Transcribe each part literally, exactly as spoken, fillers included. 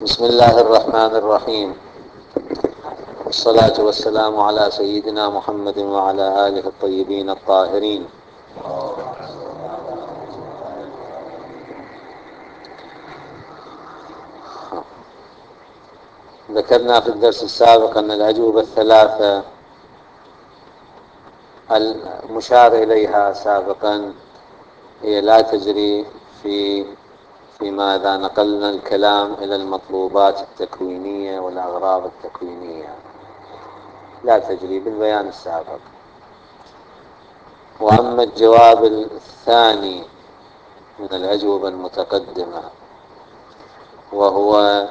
بسم الله الرحمن الرحيم، والصلاة والسلام على سيدنا محمد وعلى آله الطيبين الطاهرين. ذكرنا في الدرس السابق أن الأجوبة الثلاثة المشار إليها سابقا هي لا تجري في فيما إذا نقلنا الكلام إلى المطلوبات التكوينية والأغراض التكوينية، لا تجري بالبيان السابق. وأما الجواب الثاني من الأجوبة المتقدمة وهو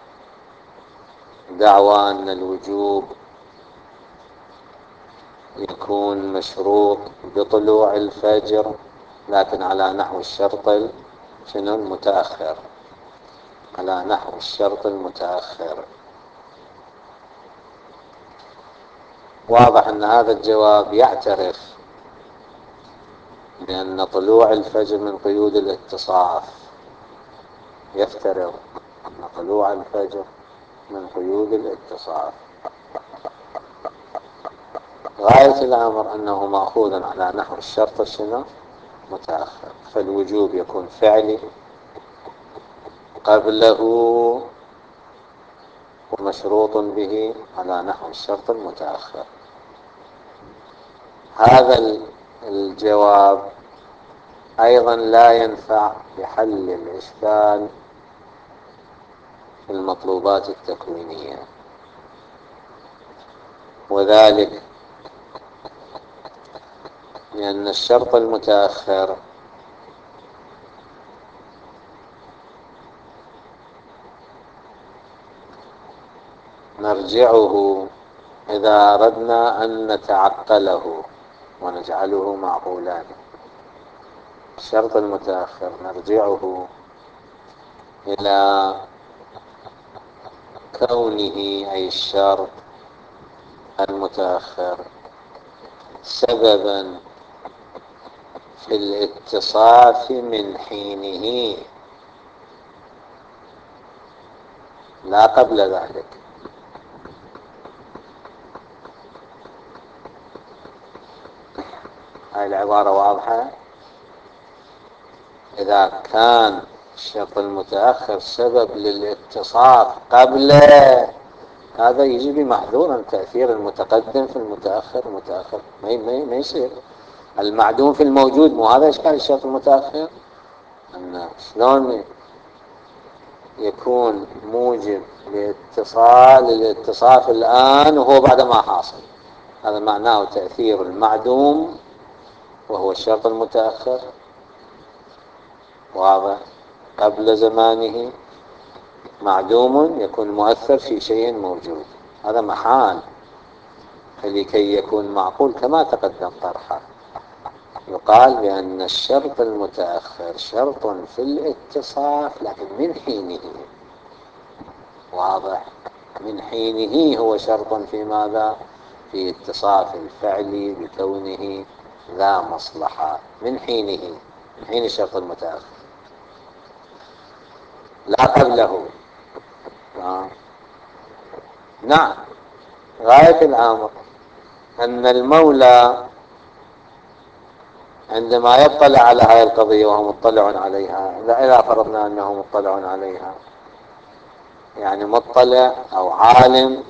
دعوى أن الوجوب يكون مشروط بطلوع الفجر، لكن على نحو الشرط شنو المتأخر، على نحو الشرط المتأخر. واضح أن هذا الجواب يعترف بأن طلوع الفجر من قيود الاتصاف، يفترض أن طلوع الفجر من قيود الاتصاف. غاية الأمر أنه مأخوذ على نحو الشرط شنو متأخر، فالوجوب يكون فعلي قبله ومشروط به على نحو الشرط المتأخر. هذا الجواب أيضا لا ينفع بحل الإشكال في المطلوبات التكوينية، وذلك لأن الشرط المتأخر نرجعه إذا أردنا أن نتعقله ونجعله معقولا. الشرط المتأخر نرجعه إلى كونه أي الشرط المتأخر سببا في الاتصاف من حينه، لا قبل ذلك. هاي العبارة واضحة. إذا كان الشرط المتأخر سبب للاتصاف قبله، هذا يجي بمحذورا تأثير المتقدم في المتأخر. المتأخر ما ما يصير المعدوم في الموجود، مو هذا إشكال الشرط المتأخر؟ أن شلون يكون موجب لاتصال الاتصاف الآن وهو بعد ما حاصل؟ هذا معناه تأثير المعدوم وهو الشرط المتأخر، واضح، قبل زمانه. معدوم يكون مؤثر في شيء موجود، هذا محال. فلكي يكون معقول كما تقدم طرحه، يقال بأن الشرط المتأخر شرط في الاتصاف لكن من حينه، واضح، من حينه هو شرط في ماذا؟ في اتصاف الفعل بكونه ذا مصلحة، من حينه، من حين الشرط المتأخر لا قبله. آه. نعم، غاية الأمر أن المولى عندما يطلع على هذه القضية وهو مطلع عليها، إذا فرضنا أنه مطلع عليها، يعني مطلع أو عالم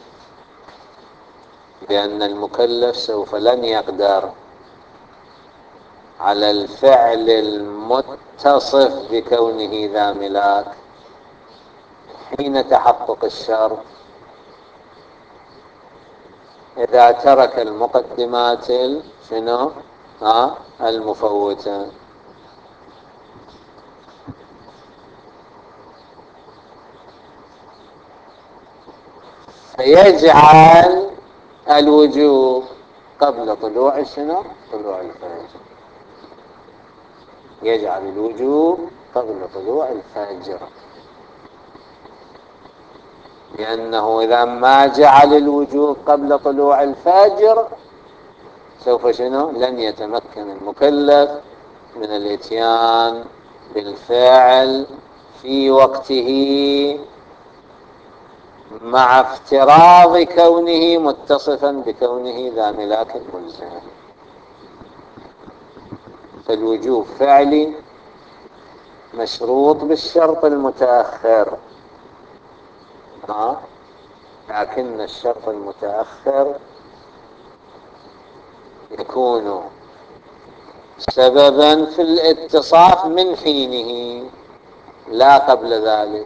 بأن المكلف سوف لن يقدر على الفعل المتصف بكونه ذا ملاك حين تحقق الشرط، إذا ترك المقدمات شنو ها المفوتة. فيجعل الوجوب قبل طلوع شنو طلوع الفجر، يجعل الوجوب قبل طلوع الفجر، لأنه إذا ما جعل الوجوب قبل طلوع الفجر سوف شنو لن يتمكن المكلف من الاتيان بالفعل في وقته مع افتراض كونه متصفا بكونه ذا ملاك ملزم. فالوجوب فعلي مشروط بالشرط المتأخر، ها؟ لكن الشرط المتأخر يكون سببا في الاتصاف من حينه، لا قبل ذلك،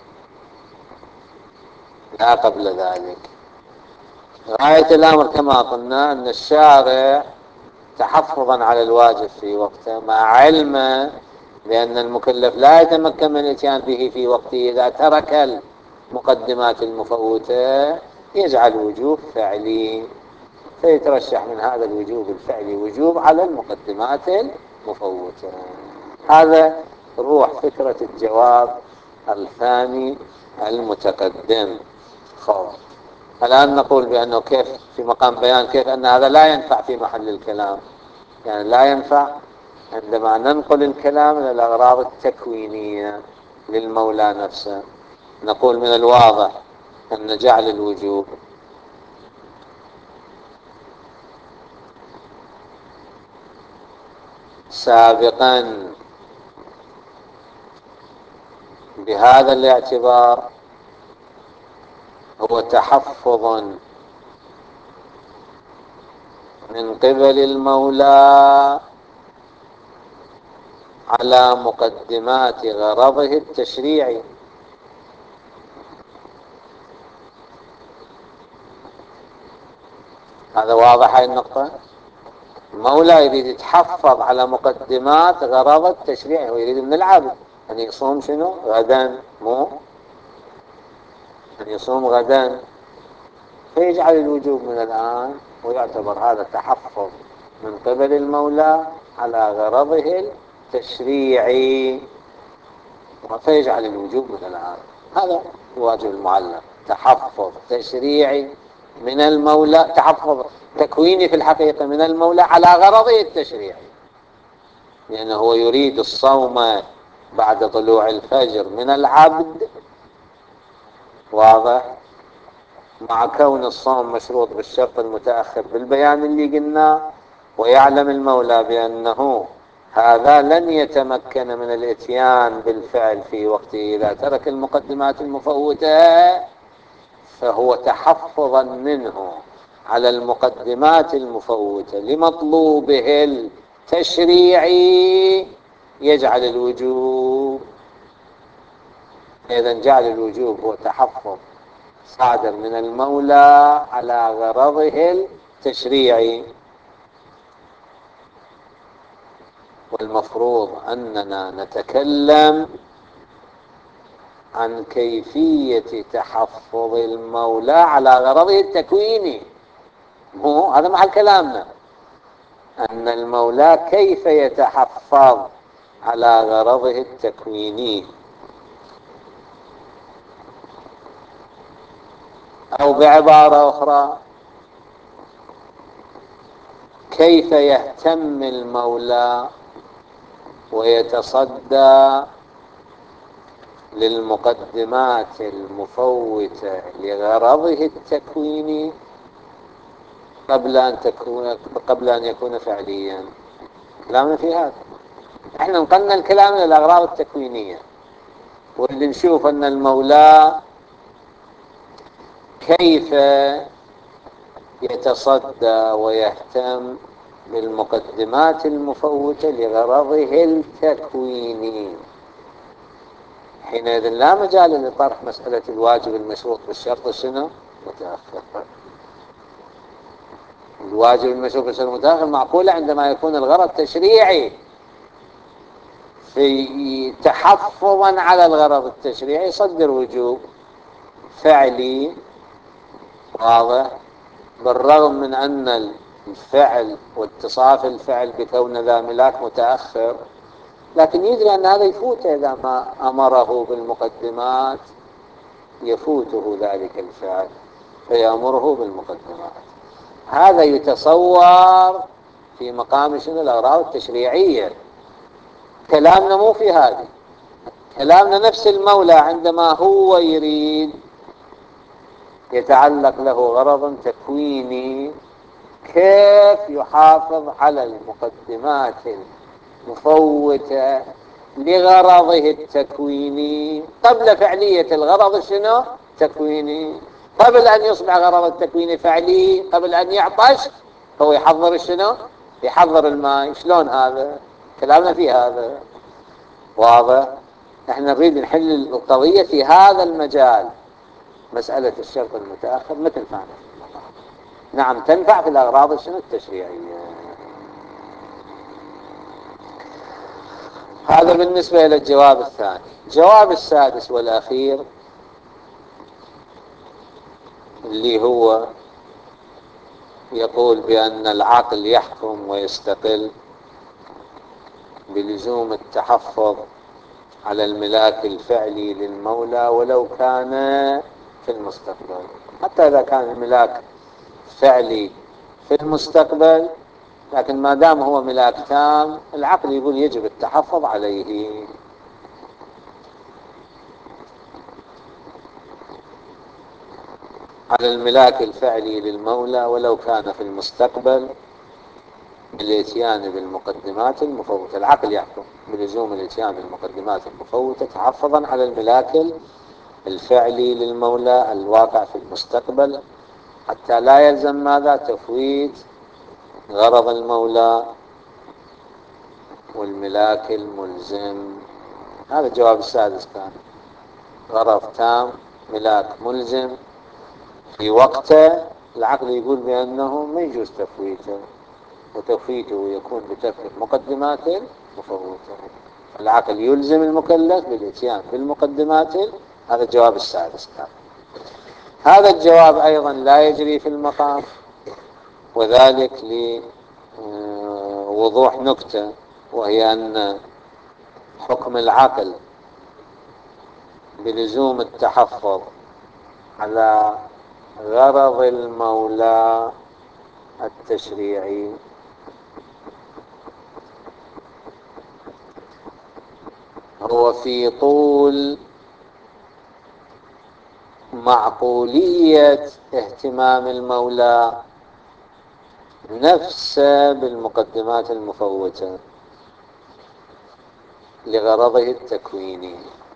لا قبل ذلك. غاية الأمر كما قلنا أن الشارع تحفظا على الواجب في وقته، مع علمه بأن المكلف لا يتمكن من الاتيان به في وقته إذا ترك المقدمات المفوتة، يجعل وجوب فعلي، فيترشح من هذا الوجوب الفعلي وجوب على المقدمات المفوتة. هذا روح فكرة الجواب الثاني المتقدم. خوف. الآن نقول بأنه كيف في مقام بيان كيف أن هذا لا ينفع في محل الكلام، يعني لا ينفع عندما ننقل الكلام إلى الأغراض التكوينية للمولى نفسه. نقول من الواضح أن جعل الوجوب سابقا بهذا الاعتبار هو تحفظ من قبل المولى على مقدمات غرضه التشريعي. هذا واضح هاي النقطة. المولى يريد يتحفظ على مقدمات غرض التشريعي، ويريد من العبد أن يصوم شنو غدا، مو أن يصوم غدا، فيجعل الوجوب من الآن، ويعتبر هذا تحفظ من قبل المولى على غرضه التشريعي، فيجعل الوجوب من الآن. هذا واجب المعلم، تحفظ تشريعي من المولى، تحفظ تكويني في الحقيقة من المولى على غرضه التشريعي، لأنه هو يريد الصوم بعد طلوع الفجر من العبد، واضح، مع كون الصوم مشروط بالشرط المتأخر بالبيان اللي قلنا، ويعلم المولى بأنه هذا لن يتمكن من الاتيان بالفعل في وقته إذا ترك المقدمات المفوتة، فهو تحفظا منه على المقدمات المفوتة لمطلوبه التشريعي يجعل الوجوب. إذا جعل الوجوب هو تحفظ صادر من المولى على غرضه التشريعي. والمفروض أننا نتكلم عن كيفية تحفظ المولى على غرضه التكويني، مو هذا محل كلامنا، أن المولى كيف يتحفظ على غرضه التكويني، أو بعبارة أخرى كيف يهتم المولى ويتصدى للمقدمات المفوتة لغرضه التكويني قبل أن تكون قبل أن يكون فعليا. كلامنا في هذا، احنا نقلنا الكلام إلى الأغراض التكوينية، واللي نشوف أن المولى كيف يتصدى ويهتم بالمقدمات المفوتة لغرضه التكويني. حينئذ لا مجال لطرح مسألة الواجب المشروط بالشرط شنو متأخر. الواجب المشروط بالشرط متأخر معقولة عندما يكون الغرض تشريعي، في تحفظا على الغرض التشريعي يصدر وجوب فعلي، واضح، بالرغم من أن الفعل واتصاف الفعل بكون ذا ملاك متأخر، لكن يدري أن هذا يفوته إذا ما أمره بالمقدمات، يفوته ذلك الفعل فيأمره بالمقدمات. هذا يتصور في مقام شنو الأغراض التشريعية. كلامنا مو في هذه، كلامنا نفس المولى عندما هو يريد يتعلق له غرض تكويني، كيف يحافظ على المقدمات المفوتة لغرضه التكويني قبل فعلية الغرض شنو؟ تكويني. قبل أن يصبح غرض التكويني فعلي، قبل أن يعطش هو يحضر شنو؟ يحضر الماء. شلون هذا؟ كلامنا في هذا واضح. احنا نريد نحل القضية في هذا المجال. مسألة الشرط المتأخر ما تنفع في المطاف. نعم تنفع في الأغراض شنو التشريعية. هذا بالنسبة إلى الجواب الثاني. الجواب السادس والأخير اللي هو يقول بأن العقل يحكم ويستقل بلزوم التحفظ على الملاك الفعلي للمولى ولو كان في المستقبل. حتى إذا كان الملاك فعلي في المستقبل، لكن ما دام هو ملاك تام العقل يقول يجب التحفظ عليه. على الملاك الفعلي للمولى ولو كان في المستقبل بالاتيان بالمقدمات المفوتة. العقل يحكم بلزوم الاتيان بالمقدمات المفوتة تحفظا على الملاك الفعلي للمولى الواقع في المستقبل، حتى لا يلزم ماذا؟ تفويت غرض المولى والملاك الملزم. هذا الجواب السادس كان غرض تام، ملاك ملزم في وقته. العقل يقول بأنه ما يجوز تفويته، وتفويته يكون بترك المقدمات المفوتة. العقل يلزم المكلف بالاتيان بالمقدمات. هذا الجواب السادس كان. هذا الجواب أيضا لا يجري في المقام، وذلك لوضوح نكتة، وهي أن حكم العقل بلزوم التحفظ على غرض المولى التشريعي هو في طول معقولية اهتمام المولى نفسه بالمقدمات المفوتة لغرضه التكويني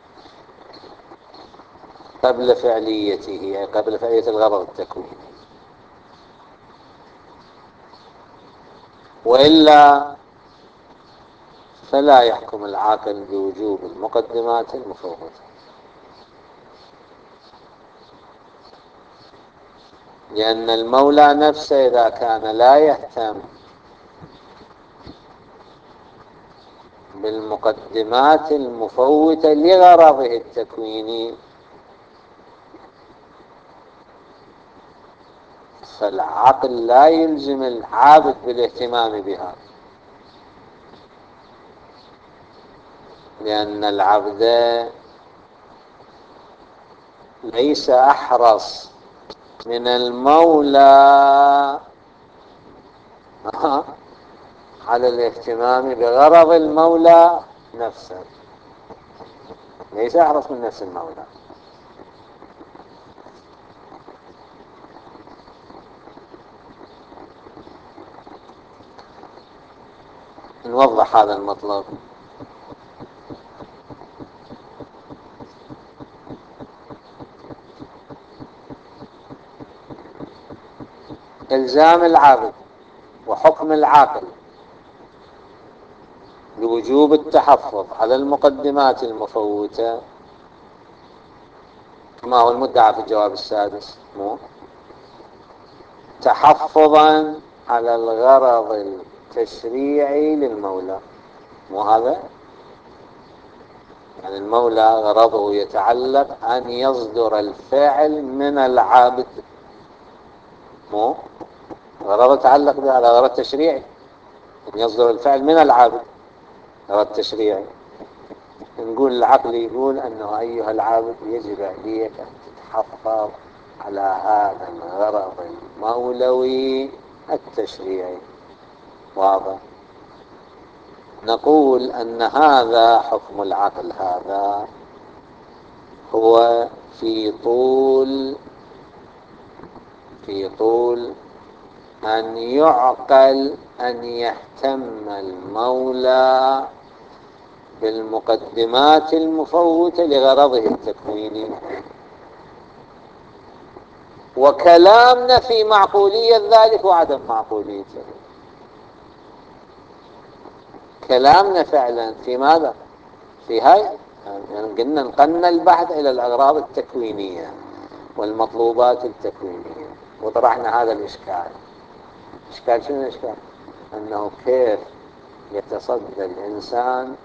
قبل فعليته، يعني قبل فعلية الغرض التكويني. وإلا فلا يحكم العاقل بوجوب المقدمات المفوتة، لأن المولى نفسه إذا كان لا يهتم بالمقدمات المفوتة لغرضه التكويني فالعقل لا يلزم العابد بالاهتمام بها، لأن العبد ليس أحرص من المولى على الاهتمام بغرض المولى نفسه، ليس أحرص من نفس المولى. نوضح هذا المطلب. إلزام العابد وحكم العاقل بوجوب التحفظ على المقدمات المفوتة ما هو المدعى في الجواب السادس، مو تحفظا على الغرض التشريعي للمولى، مو هذا؟ يعني المولى غرضه يتعلق أن يصدر الفعل من العابد، مو غرضه يتعلق به على غرض تشريعي، أن يصدر الفعل من العابد غرض تشريعي. نقول العقل يقول أنه أيها العابد يجب عليك أن تتحفظ على هذا الغرض المولوي التشريعي. واضح؟ نقول أن هذا حكم العقل، هذا هو في طول في طول أن يعقل أن يهتم المولى بالمقدمات المفوتة لغرضه التكويني. وكلامنا في معقولية ذلك وعدم معقوليته. كلامنا فعلا في ماذا؟ في هاي يعني قلنا نقلنا البحث إلى الأغراض التكوينية والمطلوبات التكوينية، وطرحنا هذا الإشكال. إشكال شنو الإشكال؟ أنه كيف يتصدى الإنسان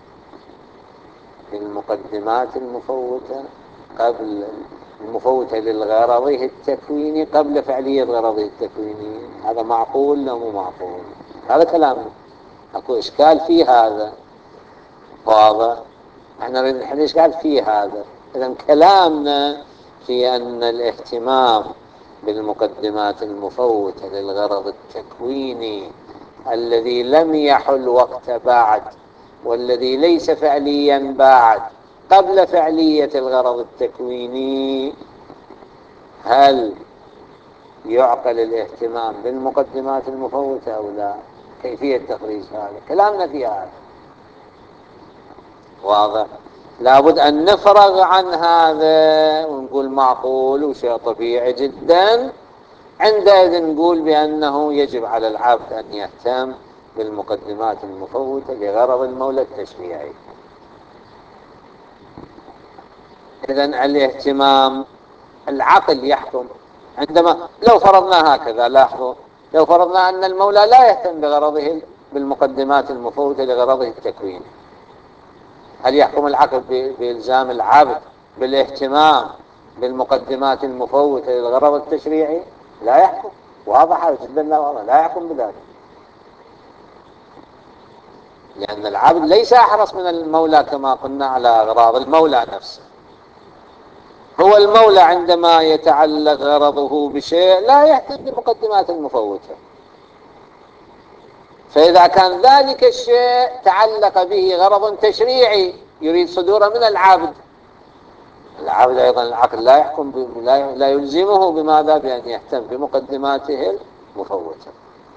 للمقدمات المفوتة قبل المفوتة للغرضه التكويني قبل فعلية غرضه التكويني. هذا معقول أو مو معقول؟ هذا كلامنا. اكو إشكال في هذا، واضح؟ احنا نريد نحل إشكال في هذا. إذا كلامنا في أن الاهتمام بالمقدمات المفوتة للغرض التكويني الذي لم يحل وقت بعد والذي ليس فعليا بعد قبل فعلية الغرض التكويني، هل يعقل الاهتمام بالمقدمات المفوتة أو لا؟ كيفية تخريج هذا كلامنا في هذا، واضح؟ لابد أن نفرغ عن هذا ونقول معقول وشيء طبيعي جدا. عندئذ نقول بأنه يجب على العبد أن يهتم بالمقدمات المفوتة لغرض المولى التشريعي. إذن الاهتمام العقل يحكم. عندما لو فرضنا هكذا، لاحظوا، لو فرضنا أن المولى لا يهتم بغرضه بالمقدمات المفوتة لغرضه التكويني، هل يحكم العقل بإلزام العبد بالاهتمام بالمقدمات المفوتة للغرض التشريعي؟ لا يحكم. واضح جدا، لا واضح، لا يحكم بذلك. لأن العبد ليس أحرص من المولى كما قلنا على أغراض المولى نفسه. هو المولى عندما يتعلق غرضه بشيء لا يهتم بمقدمات المفوتة. فإذا كان ذلك الشيء تعلق به غرض تشريعي يريد صدوره من العبد، العبد أيضا العقل لا يحكم ب... لا يلزمه بماذا؟ بأن يهتم بمقدماته المفوتة.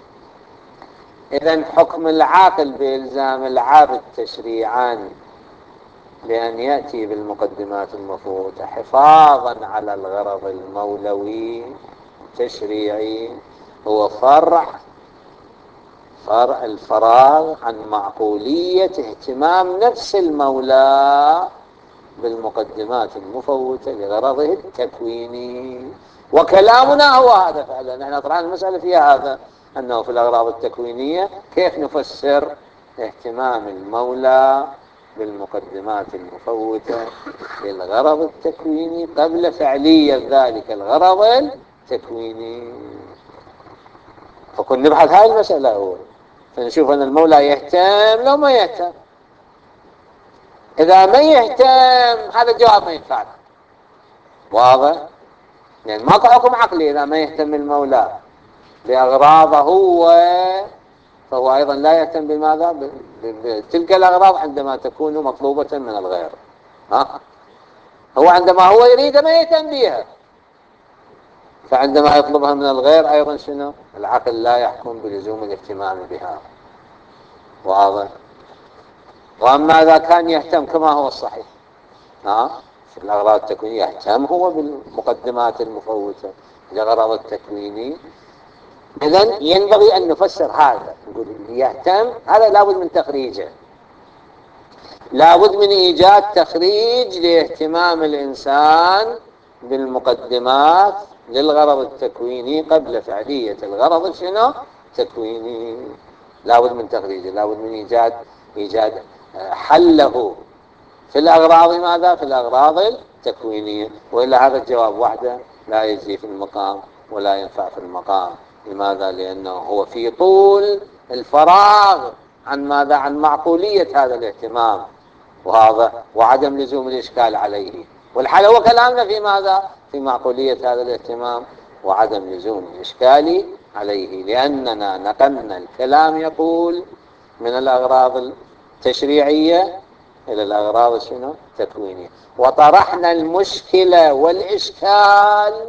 إذن حكم العاقل بإلزام العبد تشريعا بأن يأتي بالمقدمات المفوتة حفاظا على الغرض المولوي التشريعي هو فرع فرع الفراغ عن معقولية اهتمام نفس المولى بالمقدمات المفوتة لغرضه التكويني. وكلامنا هو هذا فعلا. نحن طرحنا المسألة فيها هذا، أنه في الأغراض التكوينية كيف نفسر اهتمام المولى بالمقدمات المفوتة للغرض التكويني قبل فعلية ذلك الغرض التكويني. فكنا نبحث هذه المسألة أول، فنشوف أن المولى يهتم لو ما يهتم. إذا ما يهتم هذا الجواب ما ينفع، واضح؟ يعني ماكو حكم عقلي إذا ما يهتم المولى بأغراضه هو، فهو أيضا لا يهتم بماذا؟ بتلك الأغراض عندما تكون مطلوبة من الغير. ها؟ هو عندما هو يريد ما يهتم بها، فعندما يطلبها من الغير أيضا شنو؟ العقل لا يحكم بلزوم الاهتمام بها، واضح؟ وأما إذا كان يهتم كما هو الصحيح، ها؟ في الأغراض التكوينية يهتم هو بالمقدمات المفوتة لغرض التكويني، إذن ينبغي أن نفسر هذا، نقول يهتم هذا لابد من تخريجه، لابد من إيجاد تخريج لاهتمام الإنسان بالمقدمات للغرض التكويني قبل فعلية الغرض شنو؟ تكويني. لابد من تخريجه، لابد من إيجاد إيجاد حله في الأغراض ماذا؟ في الأغراض التكوينية. وإلا هذا الجواب وحده لا يجزي في المقام ولا ينفع في المقام. لماذا؟ لأنه هو في طول الفراغ عن ماذا؟ عن معقولية هذا الاهتمام، وهذا وعدم لزوم الإشكال عليه. والحال هو كلامنا في ماذا؟ في معقولية هذا الاهتمام وعدم لزوم الإشكال عليه، لأننا نقلنا الكلام يقول من الأغراض التشريعية إلى الأغراض شنو؟ تكوينية. وطرحنا المشكلة والإشكال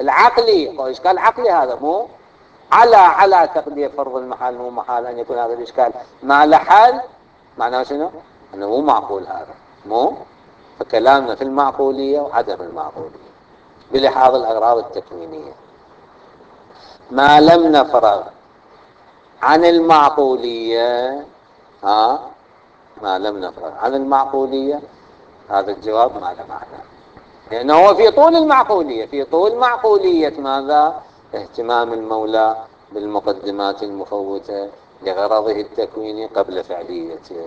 العقلي، هو إشكال عقلي هذا، مو على على تقدير فرض المحال، مو محال أن يكون هذا الإشكال ما له حل. معناه شنو؟ أنه مو معقول هذا، مو. فكلامنا في المعقولية وعدم المعقولية بلحاظ الأغراض التكوينية. ما لم نفرغ عن المعقولية، ها ما لم نفرغ عن المعقولية، هذا الجواب ما له معنى، لأنه هو في طول المعقولية، في طول معقولية ماذا؟ اهتمام المولى بالمقدمات المفوتة لغرضه التكويني قبل فعليته.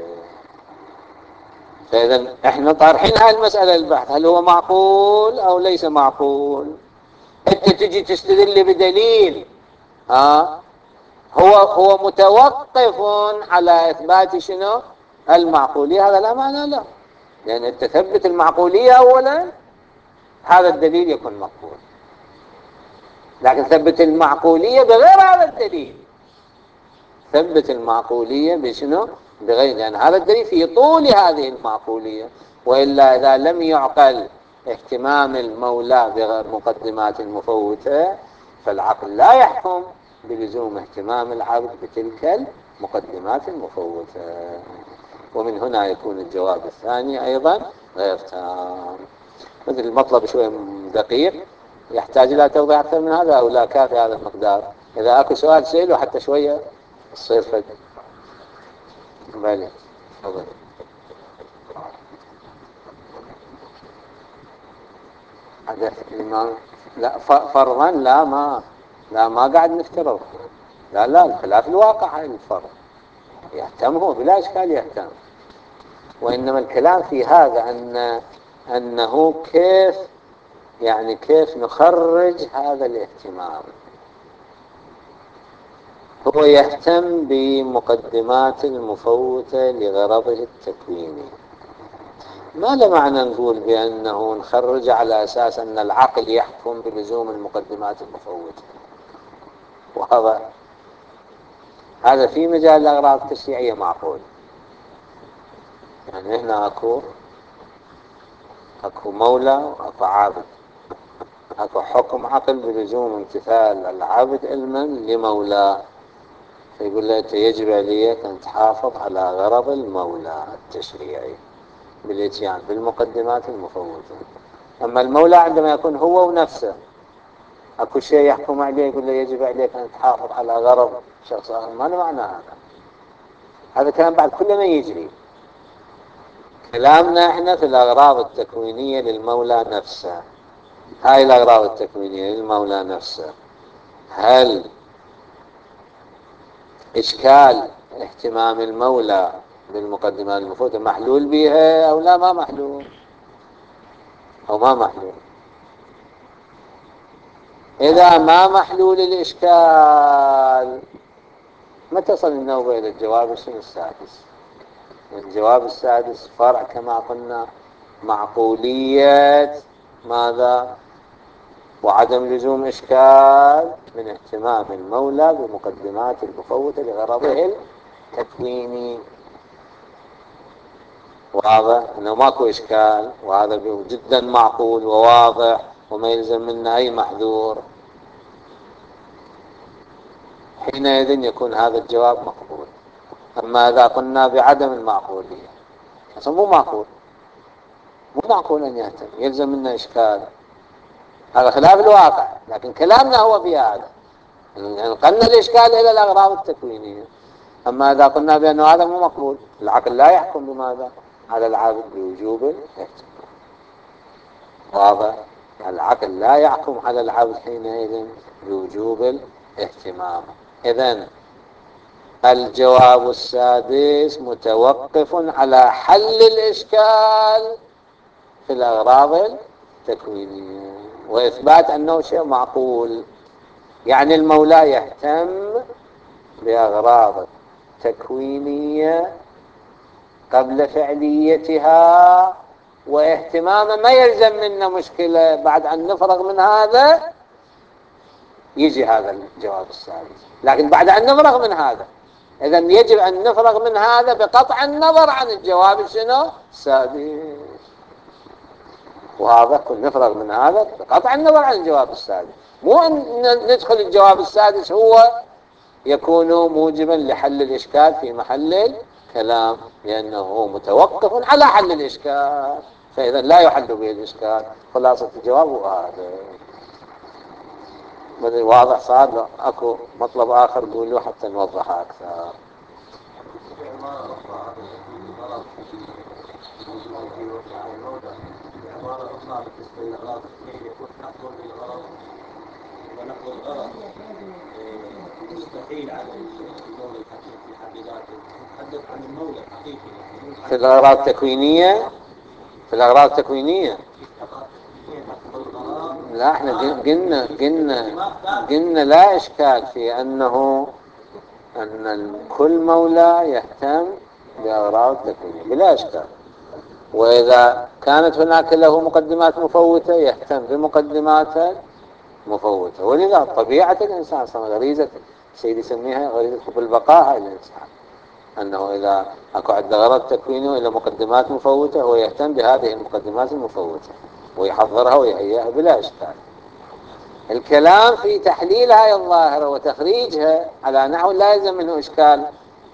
فإذا احنا طارحين هاي المسألة للبحث، هل هو معقول أو ليس معقول؟ انت تجي تستدل بدليل ها هو هو متوقف على إثبات شنو؟ المعقولية، هذا لا معنى له، لأن انت تثبت المعقولية أولا، هذا الدليل يكون مقبول. لكن ثبت المعقولية بغير هذا الدليل، ثبت المعقولية بشنو؟ بغير، لأن هذا الدليل في طول هذه المعقولية. وإلا إذا لم يعقل اهتمام المولى بمقدمات المفوتة، فالعقل لا يحكم بلزوم اهتمام العبد بتلك المقدمات المفوتة. ومن هنا يكون الجواب الثاني أيضا غير تام. مثل المطلب شوي دقيق، يحتاج إلى توضيح أكثر من هذا أو لا كافي هذا المقدار؟ إذا أكو سؤال سئله حتى شوية الصير فد بالي. تفضل. حدث الإمام، لا فرضا، لا ما لا ما قاعد نفترض، لا لا الخلاف الواقع هاي الفرض، يهتم هو بلا إشكال يهتم. وإنما الكلام في هذا أن أنه كيف، يعني كيف نخرج هذا الاهتمام. هو يهتم بمقدمات المفوتة لغرضه التكويني، ما له معنى نقول بأنه نخرج على أساس أن العقل يحكم بلزوم المقدمات المفوتة، وهذا هذا في مجال الأغراض التشريعية معقول. يعني هنا أكو أكو مولى وأكو عابد، أكو حكم عقل بلزوم امتثال العبد علما لمولاه، فيقول له يجب عليك أن تحافظ على غرض المولى التشريعي بالإتيان بالمقدمات المفوتة. أما المولى عندما يكون هو ونفسه أكو شيء يحكم عليه يقول له يجب عليك أن تحافظ على غرض شخص آخر، ما معنى هذا؟ هذا كلام بعد كل ما يجري. كلامنا احنا في الأغراض التكوينية للمولى نفسه. هاي الأغراض التكوينية للمولى نفسه، هل إشكال اهتمام المولى بالمقدمات المفوتة محلول بها أو لا؟ ما محلول أو ما محلول. إذا ما محلول الإشكال، ما تصل النوبة إلى الجواب السادس. الجواب السادس فرع كما قلنا معقولية ماذا؟ وعدم لزوم إشكال من اهتمام المولى بمقدمات المفوتة لغرضه التكويني. واضح أنه ماكو إشكال، وهذا جدا معقول وواضح وما يلزم منه أي محذور. حينئذ يكون هذا الجواب مقبول. أما إذا قلنا بعدم المعقولية، أصلا مو معقول، مو معقول أن يهتم، يلزم منه إشكال، هذا خلاف الواقع. لكن كلامنا هو بهذا، نقلنا الإشكال إلى الأغراض التكوينية. أما إذا قلنا بأنه هذا مو مقبول، العقل لا يحكم بماذا؟ على العابد بوجوب الاهتمام. واضح؟ العقل لا يحكم على العبد حينئذ بوجوب الاهتمام. إذن الجواب السادس متوقف على حل الإشكال في الأغراض التكوينية وإثبات أنه شيء معقول. يعني المولى يهتم بأغراض تكوينية قبل فعليتها، واهتماما ما يلزم منا مشكلة بعد أن نفرغ من هذا يجي هذا الجواب السادس. لكن بعد أن نفرغ من هذا، إذن يجب أن نفرغ من هذا بقطع النظر عن الجواب شنو؟ السادس. وهذا كل نفرغ من هذا قطع النظر عن الجواب السادس. مو أن ندخل الجواب السادس هو يكون موجبا لحل الإشكال في محل الكلام، لأنه متوقف على حل الإشكال، فإذا لا يحل به الإشكال. خلاصة الجواب هذا. واضح صار؟ اكو مطلب آخر قولوا حتى نوضحها أكثر. عبارة أخرى بالنسبة للأغراض الدينية يكون حق للغرض ونقل الغرض مستحيل على المولى الحقيقي في حد ذاته. نتحدث عن المولى الحقيقي في الأغراض التكوينية. في الأغراض التكوينية لا، احنا قلنا قلنا قلنا لا إشكال في أنه أن كل مولى يهتم بأغراض تكوينية بلا إشكال، وإذا كانت هناك له مقدمات مفوتة يهتم بمقدمات مفوتة. ولذا طبيعة الإنسان غريزة السيد يسميها غريزة حب البقاء هاي الإنسان، أنه إذا أكو عند غرض تكوينه إلى مقدمات مفوتة هو يهتم بهذه المقدمات المفوتة ويحضرها ويهيئها بلا إشكال. الكلام في تحليل هاي الظاهرة وتخريجها على نحو لا يلزم منه إشكال.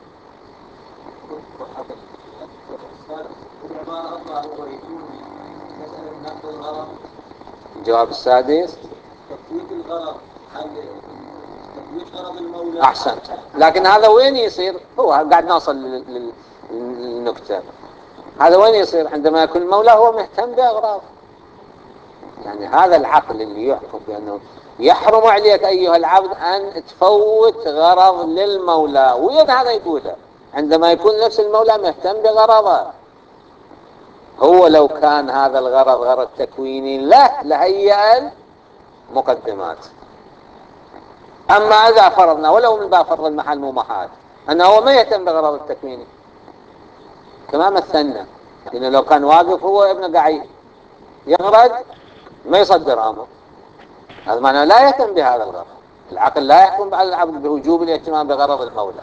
الجواب السادس تفويت الغرض تفويت غرض المولى. أحسنت، لكن هذا وين يصير؟ هو قاعد نوصل للنكتة. هذا وين يصير؟ عندما يكون المولى هو مهتم بأغراض، يعني هذا العقل اللي يحكم بأنه يحرم عليك أيها العبد أن تفوت غرض للمولى. وين هذا يقوله؟ عندما يكون نفس المولى مهتم بغرضه. هو لو كان هذا الغرض غرض تكويني لا لهيئ المقدمات. أما إذا فرضنا ولو من باب فرض المحال مو محال أنه هو ما يهتم بغرض التكويني كما مثلنا، لأنه لو كان واقف هو ابن قعيد يغرد ما يصدر أمر، هذا معناه لا يهتم بهذا الغرض. العقل لا يحكم على العبد بوجوب الاهتمام بغرض المولى.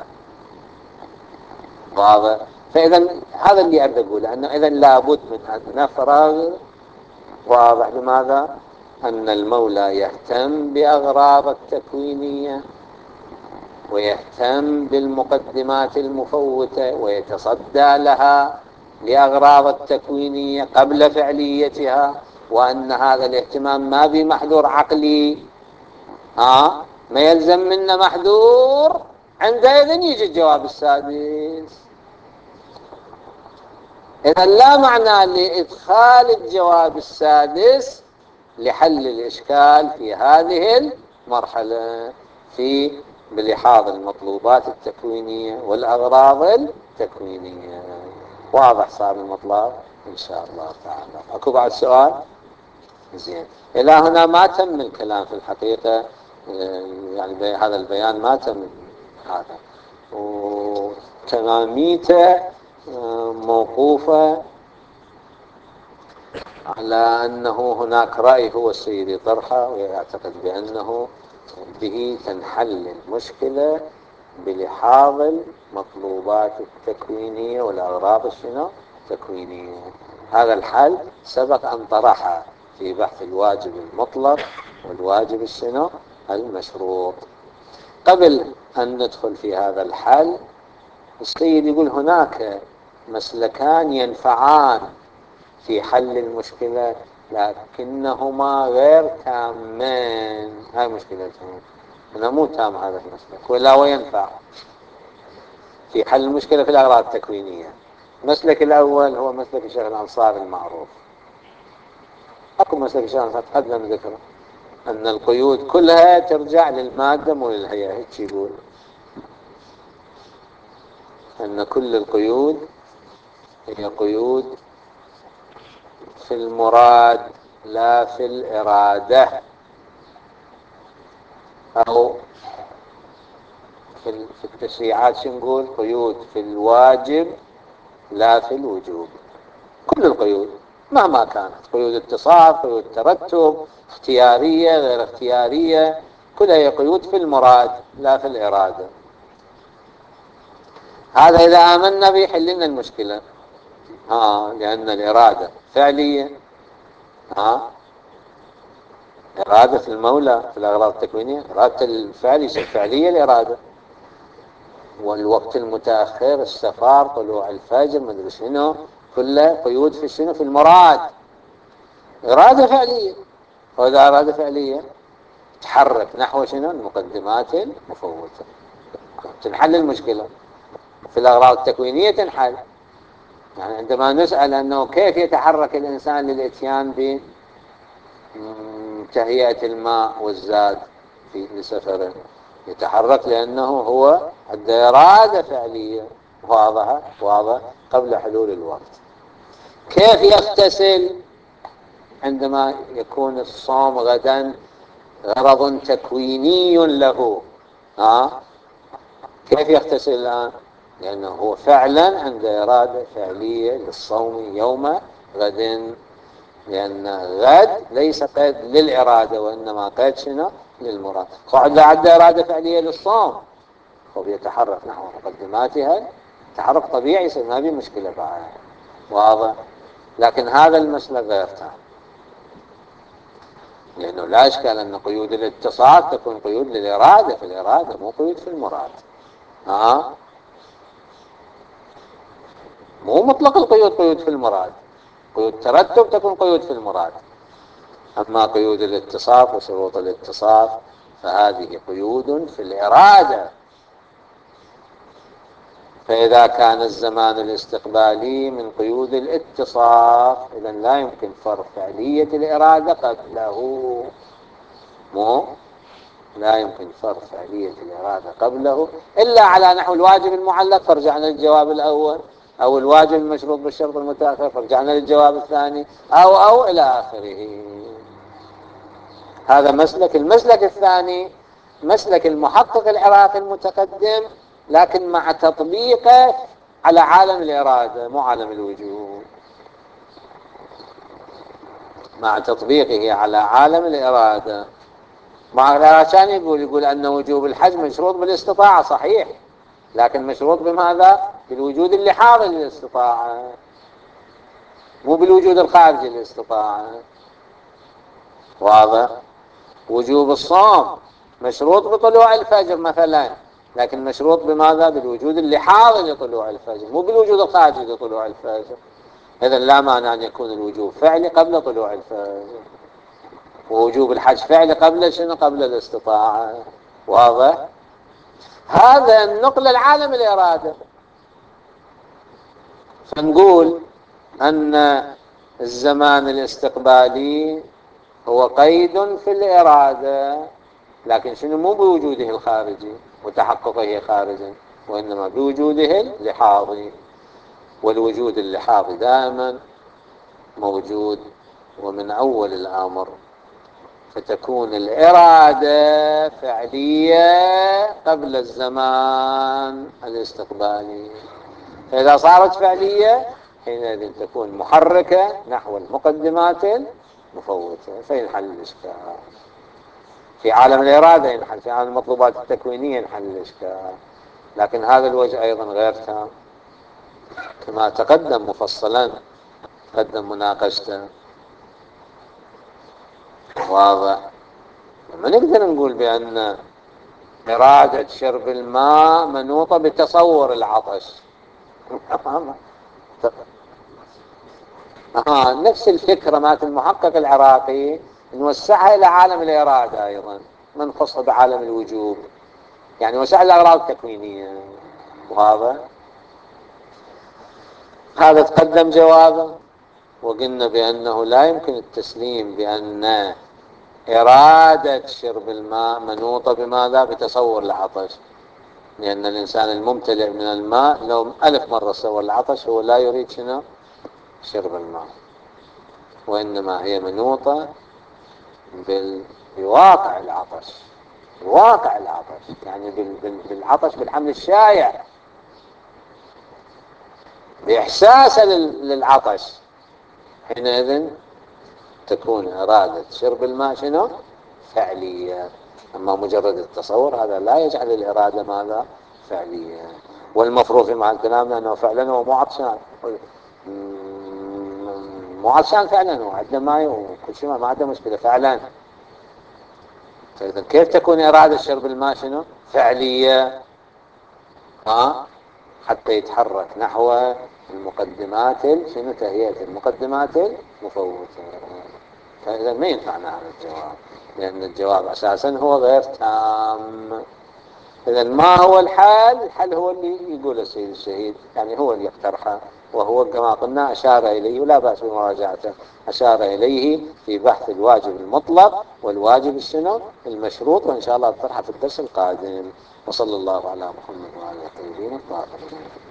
واضح؟ فإذا هذا اللي أريد أقوله، أنه إذا لابد من أن نفرغ. واضح؟ لماذا؟ أن المولى يهتم بأغراض التكوينية ويهتم بالمقدمات المفوتة ويتصدى لها لأغراض التكوينية قبل فعليتها، وأن هذا الاهتمام ما بمحذور عقلي، ها ما يلزم منا محذور. عندئذ يجي الجواب السادس. إذا لا معنى لإدخال الجواب السادس لحل الإشكال في هذه المرحلة في بلحاظ المطلوبات التكوينية والأغراض التكوينية. واضح صار المطلب إن شاء الله تعالى. أكو بعد سؤال؟ زين، إلى هنا ما تم الكلام في الحقيقة، يعني هذا البيان ما تم هذا، وتماميته موقوفة على أنه هناك رأي هو السيد طرحه ويعتقد بأنه به تنحل المشكلة بلحاظ المطلوبات التكوينية والأغراض الشنو التكوينية. هذا الحل سبق أن طرحه في بحث الواجب المطلق والواجب الشنو المشروط. قبل أن ندخل في هذا الحل، السيد يقول هناك مسلكان ينفعان في حل المشكلة لكنهما غير تامان. هاي مشكلتهم، أنا مو تام هذا المسلك ولا هو ينفع في حل المشكلة في الأغراض التكوينية. المسلك الأول هو مسلك الشيخ الأنصاري المعروف. أكو مسلك الشيخ الأنصاري تقدم ذكره أن القيود كلها ترجع للمادة مو للهيئة. هيك يقول أن كل القيود هي قيود في المراد لا في الإرادة، أو في التشريعات شو نقول؟ قيود في الواجب لا في الوجوب. كل القيود مهما كانت، قيود اتصال، قيود ترتب، اختيارية غير اختيارية، كلها هي قيود في المراد لا في الإرادة. هذا إذا آمنا به يحل لنا المشكلة، ها لأن الإرادة فعلية ها، إرادة المولى في الأغراض التكوينية، إرادة الفعل يصير فعلية الإرادة. والوقت المتأخر، السفر، طلوع الفجر، مدري شنو، كله قيود في شنو، في المراد، إرادة فعلية. وإذا إرادة فعلية تحرك نحو شنو، المقدمات المفوتة، تنحل المشكلة. في الأغراض التكوينية تنحل. يعني عندما نسأل أنه كيف يتحرك الإنسان للإتيان بتهيئة الماء والزاد في لسفره، يتحرك لأنه هو عنده إرادة فعلية واضحة واضح قبل حلول الوقت. كيف يغتسل عندما يكون الصوم غدا غرض تكويني له؟ ها، كيف يغتسل الآن؟ لأنه هو فعلا عنده إرادة فعلية للصوم يوم غد، لأن غد ليس قيد للإرادة وإنما قيد شنو، للمراد. قاعد عنده إرادة فعلية للصوم، وبيتحرك نحو مقدماتها تحرك طبيعي، يصير ما في مشكلة بعد، واضح. لكن هذا المسلك غير تام، لأنه لا إشكال أن قيود الاتصال تكون قيود للإرادة في الإرادة، مو قيود في المراد. ها، مو مطلق القيود قيود في المراد، قيود ترتب تكون قيود في المراد. أما قيود الاتصاف وشروط الاتصاف فهذه قيود في الإرادة. فإذا كان الزمان الاستقبالي من قيود الاتصاف، إذا لا يمكن فرض فعلية الإرادة قبله. مو لا يمكن فرض فعلية الإرادة قبله إلا على نحو الواجب المعلق، فرجعنا للجواب الأول، أو الواجب المشروط بالشرط المتأخر، فرجعنا للجواب الثاني، أو أو إلى آخره. هذا مسلك. المسلك الثاني مسلك المحقق العراقي المتقدم، لكن مع تطبيقه على عالم الإرادة مو عالم الوجود، مع تطبيقه على عالم الإرادة. مع عشان يقول يقول أن وجوب الحج مشروط بالاستطاعة، صحيح، لكن مشروط بماذا؟ بالوجود اللي حاضر للاستطاعة، مو بالوجود الخارجي للاستطاعة، واضح. وجوب الصوم مشروط بطلوع الفجر مثلا، لكن مشروط بماذا؟ بالوجود اللي حاضر لطلوع الفجر، مو بالوجود الخارجي لطلوع الفجر. إذن لا مانع أن يكون الوجوب فعلي قبل طلوع الفجر، ووجوب الحج فعلي قبل شنو؟ قبل الاستطاعة، واضح. هذا النقل العالم الإرادة. فنقول أن الزمان الاستقبالي هو قيد في الإرادة، لكن شنو؟ مو بوجوده الخارجي وتحققه خارجا، وإنما بوجوده اللحاظي، والوجود اللحاظي دائما موجود ومن أول الأمر. فتكون الإرادة فعلية قبل الزمان الاستقبالي، فإذا صارت فعلية حينئذ تكون محركة نحو المقدمات المفوتة، فينحل الإشكال. في عالم الإرادة ينحل، في عالم المطلوبات التكوينية ينحل الإشكال. لكن هذا الوجه أيضا غير تام كما تقدم مفصلا، تقدم مناقشته، واضح. ما نقدر نقول بأن إرادة شرب الماء منوطة بتصور العطش. آه، نفس الفكرة مات المحقق العراقي نوسعها إلى عالم الإرادة أيضا، ما نخصها بعالم الوجوب، يعني وسع الأغراض التكوينية، واضح. هذا تقدم جوابه. وقلنا بأنه لا يمكن التسليم بأن إرادة شرب الماء منوطة بماذا؟ بتصور العطش، لأن الإنسان الممتلئ من الماء لو ألف مرة صور العطش هو لا يريد شنو؟ شرب الماء. وإنما هي منوطة بواقع العطش، بواقع العطش، يعني بالعطش بالحمل الشائع، بإحساسه للعطش. حينئذ تكون إرادة شرب الماء شنو؟ فعلية. أما مجرد التصور هذا لا يجعل الإرادة ماذا؟ فعلية. والمفروض في معنى كلامنا أنه فعلا هو مو عطشان، مو عطشان فعلا وعندنا ماي وكل شيء، ما عنده مشكلة فعلا. فإذا كيف تكون إرادة شرب الماء شنو؟ فعلية. ها؟ حتى يتحرك نحو المقدمات شنو؟ تهيئة المقدمات المفوتة. فإذا ما ينفعنا هذا الجواب، لأن الجواب أساسا هو غير تام. إذا ما هو الحل؟ الحل هو اللي يقول السيد الشهيد، يعني هو اللي يقترحه، وهو كما قلنا أشار إليه ولا بأس بمراجعته. أشار إليه في بحث الواجب المطلق والواجب الشنو؟ المشروط، وإن شاء الله أطرحه في الدرس القادم. وصلى الله على محمد وعلى آله الطيبين الطاهرين.